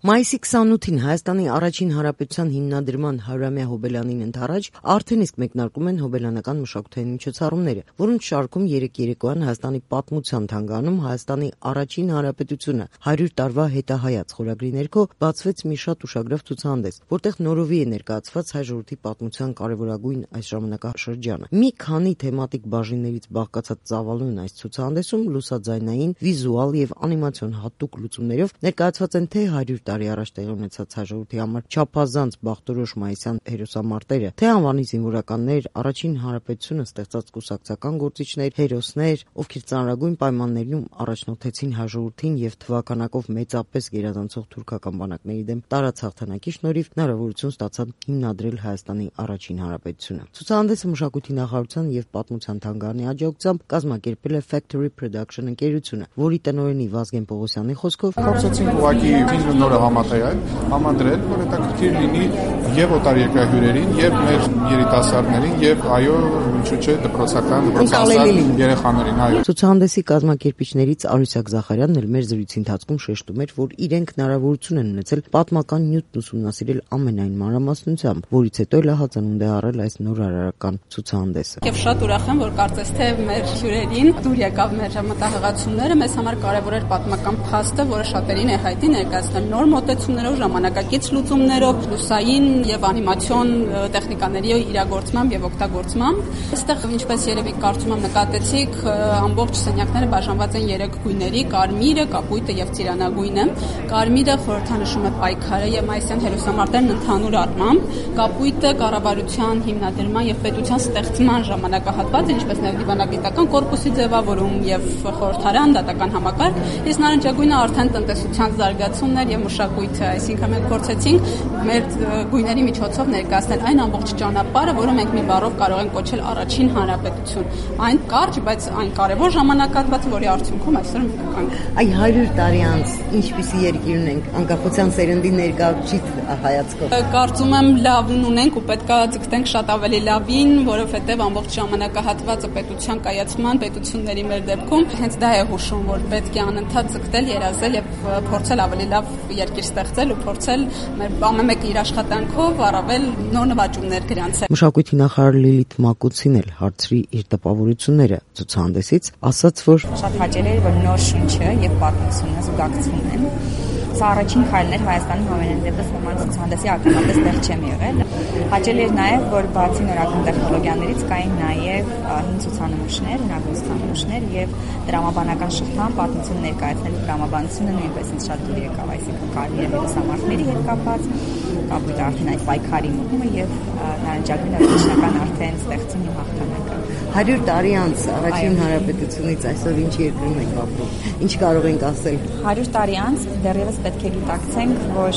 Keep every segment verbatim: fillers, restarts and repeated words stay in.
Մայիսի քսանութին Հայաստանի առաջին հանրապետության հիմնադրման հարյուրամյա հոբելյանին ընդառաջ արդեն իսկ մեկնարկում են հոբելյանական մշակութային միջոցառումները, որոնց շարքում երեկ երեկոյան Հայաստանի պատմության թանգարանում Հայաստանի առաջին հանրապետությունը հարյուր տարվա հետահայաց խորագրի ներքո բացվեց մի շատ ուշագրավ ցուցահանդես, որտեղ նորովի է ներկայացված հայ ժողովրդի պատմության կարևորագույն այս ժամանակաշրջանը։ Մի քանի թեմատիկ բաժիններից բաղկացած ծավալուն այս ցուցահանդեսում լուսաձայնային, վիզուալ եւ անիմացիոն հատուկ լուծումներով ներկայացված են թե հարյուր տարի առաջ տեղի ունեցած հայ ժողովրդի համար չափազանց բախտորոշ մայիսյան հերոսամարտերը, թե անվանի զինվորականներ, առաջին հանրապետությունը ստեղծած կուսակցական գործիչներ, հերոսներ, ովքեր ծանրագույն պայմաններում առաջնորդեցին հայ ժողովրդին եւ թվականակով մեծապես գերազանցող թուրքական բանակների դեմ տարած հաղթանակի շնորհիվ հնարավորություն ստացան հիմնադրել Հայաստանի առաջին հանրապետությունը։ Ցուցահանդեսը մշակույթի նախարարության եւ պատմության թանգարանի աջակցությամբ կազմակերպել է Factory Production ընկերությունը, որի տնօրենի Վազգեն Պողոսյանի խոսքով փորձեցինք ուղղակի նորը համատեղել, համադրել, որ հետաքրքիր լինի եւ օտարերկրահյուրերին, եւ մեր երիտասարդներին, եւ այո, ինչու՞ չէ, դպրոցական, դպրոցահասակ երեխաներին, այո։ Ցուցահանդեսի կազմակերպիչներից Արուսյակ Զախարյանն էլ մեր զրույցի ընթացքում շեշտում էր, որ իրենք հնարավորություն են ունեցել պատմական նյութն ուսումնասիրել ամենայն մանրամասնությամբ, որից հետո էլ հածանունդ է առել այս նոր արարական ցուցահանդեսը։ Եվ շատ ուրախ եմ, որ կարծես թե մեր հյուրերին դուր եկավ մեր մտահղացումները, մեզ համար կարևոր էր պատմական փաստը, որը շատերին է հայտնի ներկայացնել նոր մոտեցումներով, ժամանակակից լուծումներով, լուսային եւ անիմացիոն տեխնիկաների իրագործմամբ եւ օգտագործմամբ։ Այստեղ, ինչպես երևի կարծում եմ նկատեցիք, ամբողջ սենյակները բաժանված են երեք գույների՝ կարմիրը, կապույտը եւ ծիրանագույնը։ Կարմիրը խորհրդանշում է պայքարը եւ մայիսյան հերոսամարտերն ընդհանուր առմամբ, կապույտը կառավարության հիմնադրման եւ պետության ստեղծման ժամանակահատվածը, ինչպես նաեւ դիվանագիտական կորպուսի ձևավորում եւ խորհրդարան դատական համակարգ, իսկ նարնջագույնը արդեն տնտեսության զարգացումն էր եւ մշակույթը, այսինքն մենք փորձեցինք մեր գույների միջոցով ներկայացնել այն ամբողջ ճանապարհը, որը մենք մի բառով կարող ենք կոչել առաջին հանրապետություն։ Այն կարճ, բայց այն կարևոր ժամանակահատված, որի արդյունքում այսօր մենք կանք։ Այ հարյուր տարի անց ինչպիսի երկիր ունենք անկախության սերնդի ներկայացիչ հայացքով։ Կարծում եմ լավն ունենք ու պետք է ձգտենք շատ ավելի լավին, որովհետեւ ամբողջ ժամանակահատվածը պետության կայացման, պետությունների մեր դեպքում հենց դա է հուշում, որ պետք է անընդհատ ձգտել, երազել եւ փորձել ավելի լավ երկիր ստեղծել ու փորձել մեր ամեն մեկը իր աշխատանքով առավել նոր նվաճումներ գրանցել։ Մշակույթի նախարար Լիլիթ Մակուցին էլ հարցրի իր տպավորությունները ցուցահանդեսից, ասաց, որ շատ հաճելի էր, որ նոր շունչը եւ պատմությունը զուգակցվում են։ Սա առաջին քայլն էր Հայաստանի համենայն դեպս նման ցուցահանդեսի ակնհայտ տեղ չեմ եղել։ Հաճելի էր նաև, որ բացի նորական տեխնոլոգիաներից կային նաև հին ցուցանմուշներ, հնագույն ցուցանմուշներ եւ դրամաբանական շղթան պատմություն ներկայացնելու դրամաբանությունը նույնպես ինձ շատ դուր եկավ, այսինքն կարմիր հերոսամարտների հետ կապված, կապույտ արդեն այդ պայքարի մուտքը եւ նարնջագույնը վերջնական արդեն ստեղծին ու հաղթանակը։ հարյուր տարի անց առաջին հանրապետությունից այսօր ինչ երկրում ենք ապրում, ինչ կարող ենք ասել։ հարյուր տարի անց դեռևս պետք է գիտակցենք, որ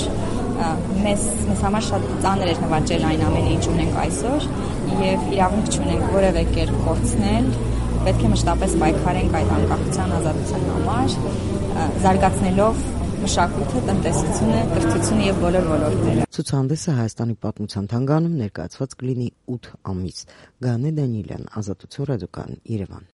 մեզ մեզ համար շատ ծանր էր նվաճել այն ամենը, ինչ ունենք այսօր, եւ իրավունք չունենք որևէ կերպ կորցնել, պետք է մշտապես պայքարենք այդ անկախության ազատության համար, զարգացնելով մշակույթը, տնտեսությունը, կրթությունը եւ բոլոր ոլորտները։ Ցուցահանդեսը Հայաստանի պատմության թանգարանում ներկայացված կլինի ութ ամիս։ Գանե Դանիելյան, Ազատություն ռադիոկայան, Երևան։